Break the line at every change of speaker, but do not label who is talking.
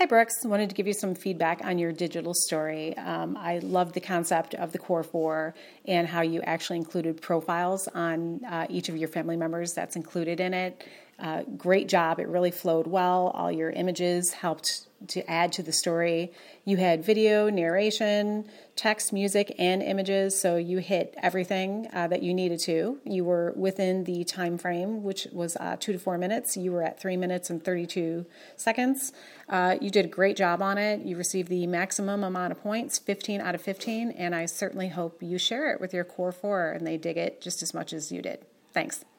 Hi, Brooks. Wanted to give you some feedback on your digital story. I love the concept of the Core 4 and how you actually included profiles on each of your family members that's included in it. Great job. It really flowed well. All your images helped to add to the story. You had video, narration, text, music, and images, so you hit everything that you needed to. You were within the time frame, which was 2 to 4 minutes. You were at 3 minutes and 32 seconds. You did a great job on it. You received the maximum amount of points, 15 out of 15, and I certainly hope you share it with your Core 4 and they dig it just as much as you did. Thanks.